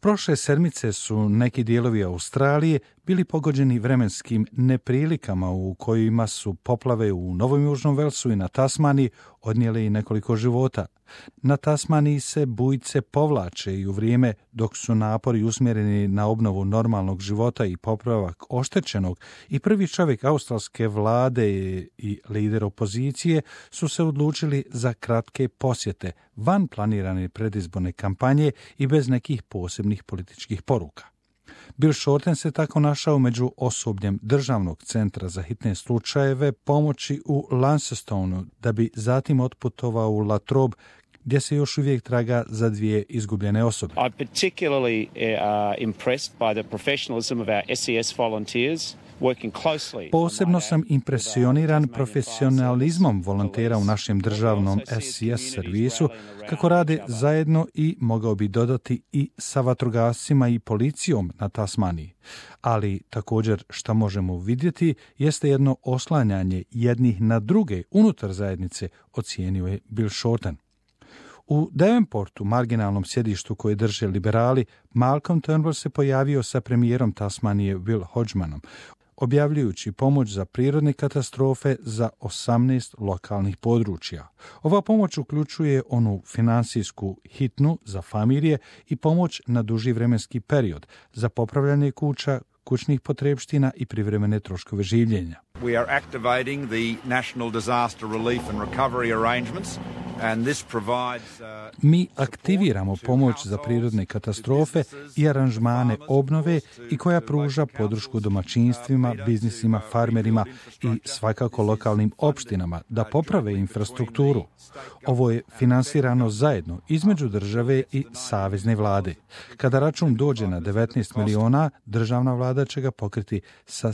Prošle sedmice su neki dijelovi Australije bili pogođeni vremenskim neprilikama u kojima su poplave u Novom Južnom Velsu i na Tasmaniji odnijele i nekoliko života. Na Tasmaniji se bujice povlače i u vrijeme dok su napori usmjereni na obnovu normalnog života i popravak oštećenog, i prvi čovjek australske vlade i lider opozicije su se odlučili za kratke posjete van planirane predizborne kampanje i bez nekih posebnih političkih poruka. Bill Shorten se tako našao među osobljem Državnog centra za hitne slučajeve pomoći u Launcestonu, da bi zatim otputovao u Latrobe, gdje se još uvijek traga za 2 izgubljene osobe. I'm particularly impressed by the professionalism of our SES volunteers. Posebno sam impresioniran profesionalizmom volontera u našem državnom SCS servisu, kako rade zajedno i, mogao bi dodati, i sa vatrogascima i policijom na Tasmaniji. Ali također što možemo vidjeti jeste jedno oslanjanje jednih na druge unutar zajednice, ocijenio je Bill Shorten. U Devonportu, marginalnom sjedištu koje drže liberali, Malcolm Turnbull se pojavio sa premijerom Tasmanije Will Hodgmanom, objavljujući pomoć za prirodne katastrofe za 18 lokalnih područja. Ova pomoć uključuje onu financijsku hitnu za familije i pomoć na duži vremenski period za popravljanje kuća, kućnih potrepština i privremene troškove življenja. We are activating the National Disaster Relief and Recovery Arrangements. Mi aktiviramo pomoć za prirodne katastrofe i aranžmane obnove i koja pruža podršku domaćinstvima, biznisima, farmerima i svakako lokalnim opštinama da poprave infrastrukturu. Ovo je finansirano zajedno između države i savezne vlade. Kada račun dođe na 19 miliona, državna vlada će ga pokriti sa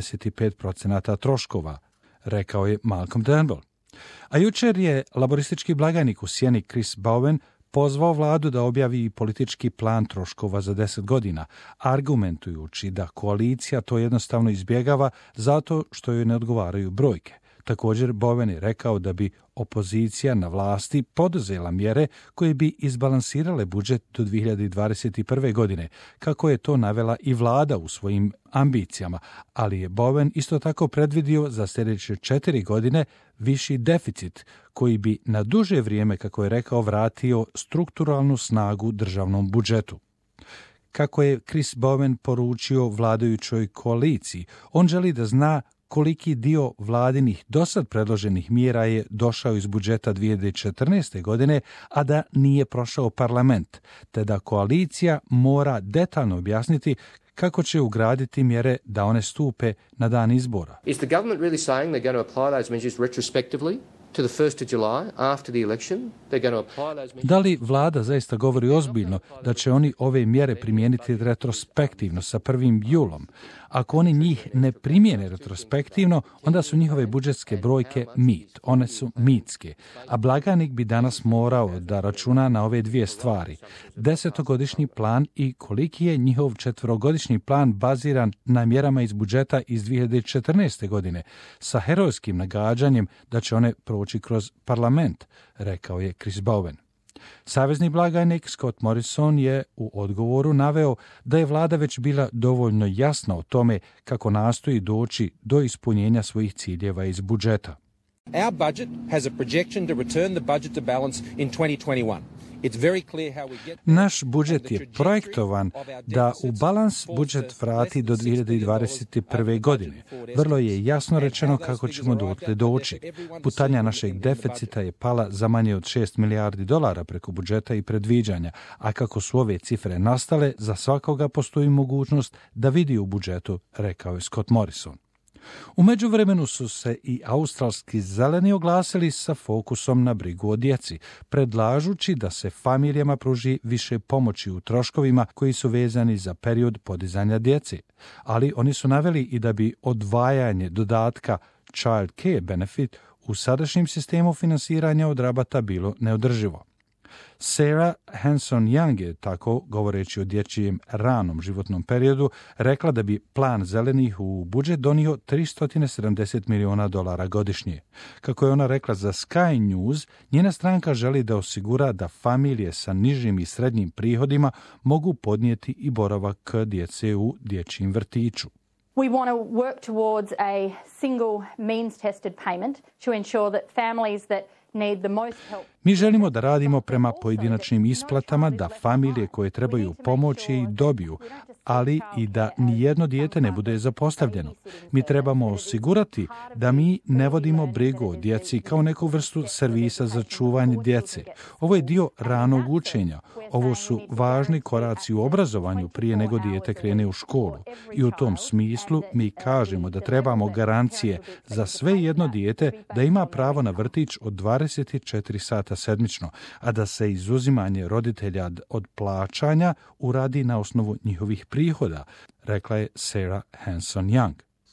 75% troškova, rekao je Malcolm Turnbull. A jučer je laboristički blagajnik u sjeni Chris Bowen pozvao vladu da objavi politički plan troškova za 10 godina, argumentujući da koalicija to jednostavno izbjegava zato što joj ne odgovaraju brojke. Također, Bowen je rekao da bi opozicija na vlasti poduzela mjere koje bi izbalansirale budžet do 2021. godine, kako je to navela i vlada u svojim ambicijama, ali je Bowen isto tako predvidio za sljedeće 4 godine viši deficit, koji bi na duže vrijeme, kako je rekao, vratio strukturalnu snagu državnom budžetu. Kako je Chris Bowen poručio vladajućoj koaliciji, on želi da zna koliki dio vladinih dosad predloženih mjera je došao iz budžeta 2014. godine, a da nije prošao parlament, te da koalicija mora detaljno objasniti kako će ugraditi mjere da one stupe na dan izbora. Is the government really saying they're going to apply those measures retrospectively to the 1st of July after the election? They're going to apply those measures. Da li vlada zaista govori ozbiljno da će oni ove mjere primijeniti retrospektivno sa 1. julom? Ako oni njih ne primijene retrospektivno, onda su njihove budžetske brojke mit. One su mitske. A blagajnik bi danas morao da računa na ove 2 stvari. 10-godišnji plan i koliki je njihov 4-godišnji plan baziran na mjerama iz budžeta iz 2014. godine, sa herojskim nagađanjem da će one proći kroz parlament, rekao je Chris Bowen. Savezni blagajnik Scott Morrison je u odgovoru naveo da je vlada već bila dovoljno jasna o tome kako nastoji doći do ispunjenja svojih ciljeva iz budžeta. Our budget has a projection to return the budget to balance in 2021. Naš budžet je projektovan da u balans budžet vrati do 2021. godine. Vrlo je jasno rečeno kako ćemo dotle doći. Putanja našeg deficita je pala za manje od $6 milijardi preko budžeta i predviđanja, a kako su ove cifre nastale, za svakoga postoji mogućnost da vidi u budžetu, rekao je Scott Morrison. U međuvremenu su se i australski zeleni oglasili sa fokusom na brigu o djeci, predlažući da se familijama pruži više pomoći u troškovima koji su vezani za period podizanja djece. Ali oni su naveli i da bi odvajanje dodatka Child Care Benefit u sadašnjem sistemu finansiranja od rabata bilo neodrživo. Sarah Hanson-Young je, tako govoreći o dječjem ranom životnom periodu, rekla da bi plan zelenih u budžet donio $370 miliona godišnje. Kako je ona rekla za Sky News, njena stranka želi da osigura da familije sa nižim i srednjim prihodima mogu podnijeti i boravak djece u dječjem vrtiću. We want to work towards a single means-tested payment to ensure that families that need the most help. Mi želimo da radimo prema pojedinačnim isplatama, da familije koje trebaju pomoć i dobiju, ali i da nijedno dijete ne bude zapostavljeno. Mi trebamo osigurati da mi ne vodimo brigu o djeci kao neku vrstu servisa za čuvanje djece. Ovo je dio ranog učenja. Ovo su važni koraci u obrazovanju prije nego dijete krene u školu. I u tom smislu mi kažemo da trebamo garancije za sve jedno dijete da ima pravo na vrtić od 24 sata sedmično, a da se izuzimanje roditelja od plaćanja uradi na osnovu njihovih prihoda, rekla je Sarah Hanson-Young.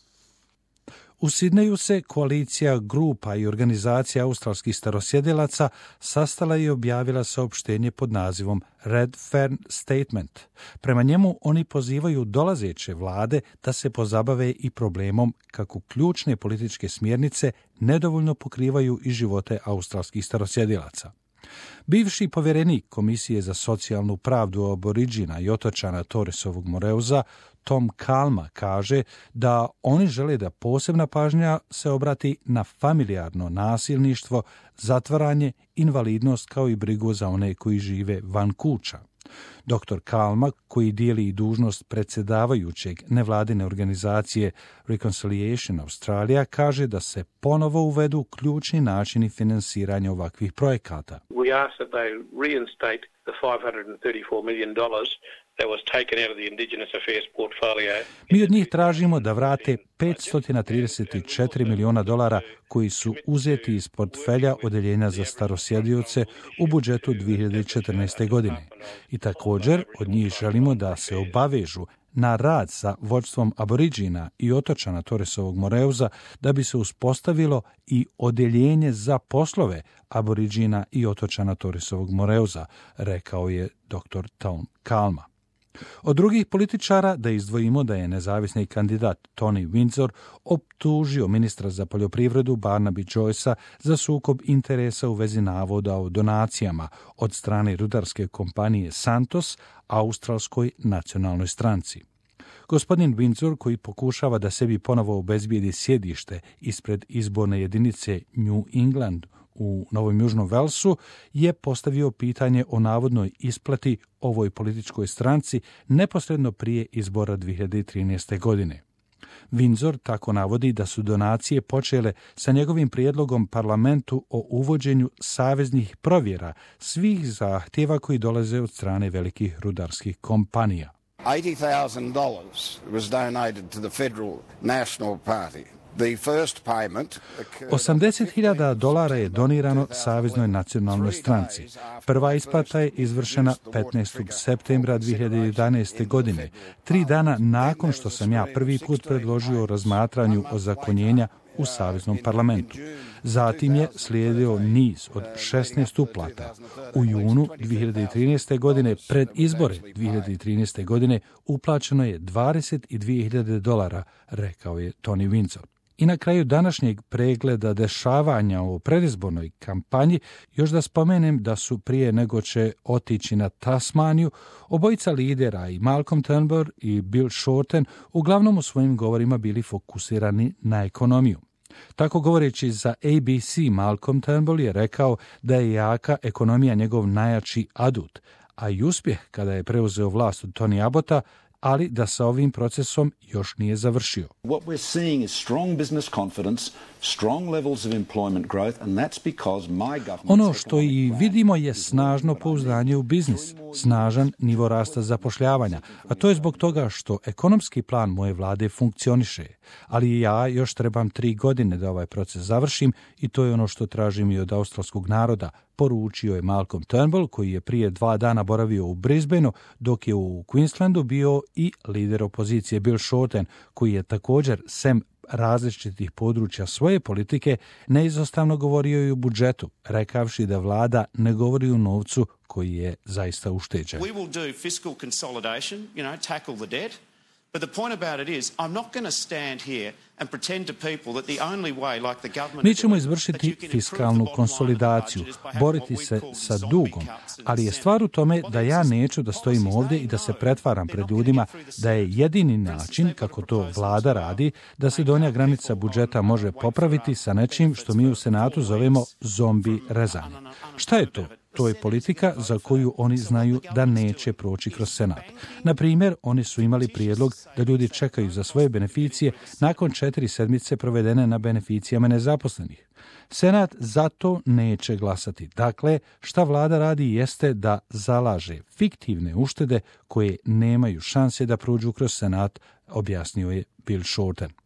U Sidneju se koalicija grupa i organizacija australskih starosjedilaca sastala i objavila saopštenje pod nazivom Red Fern Statement. Prema njemu oni pozivaju dolazeće vlade da se pozabave i problemom kako ključne političke smjernice nedovoljno pokrivaju i živote australskih starosjedilaca. Bivši povjerenik Komisije za socijalnu pravdu Aboriđina i otočana Torresovog Moreuza Tom Kalma kaže da oni žele da posebna pažnja se obrati na familijarno nasilništvo, zatvaranje, invalidnost kao i brigu za one koji žive van kuća. Dr. Kalma, koji dijeli i dužnost predsjedavajućeg nevladine organizacije Reconciliation Australia, kaže da se ponovo uvedu ključni načini finansiranja ovakvih projekata. We ask that they reinstate the $534 million that was taken out of the Indigenous Affairs portfolio. Mi od njih tražimo da vrate $534 miliona koji su uzeti iz portfelja Odeljenja za starosjedioce u budžetu 2014. godine. I također od njih želimo da se obavežu na rad sa vođstvom Aboriđina i otočana Torresovog Moreuza da bi se uspostavilo i odeljenje za poslove Aboriđina i otočana Torresovog Moreuza, rekao je dr. Tom Kalma. Od drugih političara da izdvojimo da je nezavisni kandidat Tony Windsor optužio ministra za poljoprivredu Barnaby Joycea za sukob interesa u vezi navoda o donacijama od strane rudarske kompanije Santos Australskoj nacionalnoj stranci. Gospodin Windsor, koji pokušava da sebi ponovo obezbijedi sjedište ispred izborne jedinice New England u Novom Južnom Velsu, je postavio pitanje o navodnoj isplati ovoj političkoj stranci neposredno prije izbora 2013. godine. Windsor tako navodi da su donacije počele sa njegovim prijedlogom parlamentu o uvođenju saveznih provjera svih zahtjeva koji dolaze od strane velikih rudarskih kompanija. $80,000 was donated to the Federal National Party. $80,000 je donirano Saveznoj nacionalnoj stranci. Prva isplata je izvršena 15. septembra 2011. godine, 3 dana nakon što sam ja prvi put predložio o razmatranju ozakonjenja u Saveznom parlamentu. Zatim je slijedio niz od 16 uplata. U junu 2013. godine, pred izbore 2013. godine, uplaćeno je $22,000, rekao je Tony Windsor. I na kraju današnjeg pregleda dešavanja o predizbornoj kampanji još da spomenem da su prije nego će otići na Tasmaniju obojica lidera i Malcolm Turnbull i Bill Shorten uglavnom u svojim govorima bili fokusirani na ekonomiju. Tako govoreći za ABC, Malcolm Turnbull je rekao da je jaka ekonomija njegov najjači adut, a i uspjeh kada je preuzeo vlast od Tony Abbotta, ali da sa ovim procesom još nije završio. What we're seeing is strong business confidence, strong levels of employment growth, and that's because my government... Ono što i vidimo je snažno pouzdanje u biznis, snažan nivo rasta zapošljavanja, a to je zbog toga što ekonomski plan moje vlade funkcioniše. Ali ja još trebam 3 godine da ovaj proces završim i to je ono što tražim i od australskog naroda, poručio je Malcolm Turnbull, koji je prije 2 dana boravio u Brisbaneu, dok je u Queenslandu bio i lider opozicije Bill Shorten, koji je također sem različitih područja svoje politike, neizostavno govorio i o budžetu, rekavši da vlada ne govori o novcu koji je zaista ušteđen. We will do fiscal consolidation, tackle the debt. But the point about it is, I'm not going to stand here and pretend to people that the only way, like the government... Mi ćemo izvršiti fiskalnu konsolidaciju, boriti se sa dugom, ali je stvar u tome da ja neću da stojim ovdje i da se pretvaram pred ljudima da je jedini način, kako to vlada radi, da se donja granica budžeta može popraviti sa nečim što mi u Senatu zovemo zombi rezanje. Šta je to? To je politika za koju oni znaju da neće proći kroz Senat. Na primjer, oni su imali prijedlog da ljudi čekaju za svoje beneficije nakon 4 sedmice provedene na beneficijama nezaposlenih. Senat zato neće glasati. Dakle, šta vlada radi jeste da zalaže fiktivne uštede koje nemaju šanse da prođu kroz Senat, objasnio je Bill Shorten.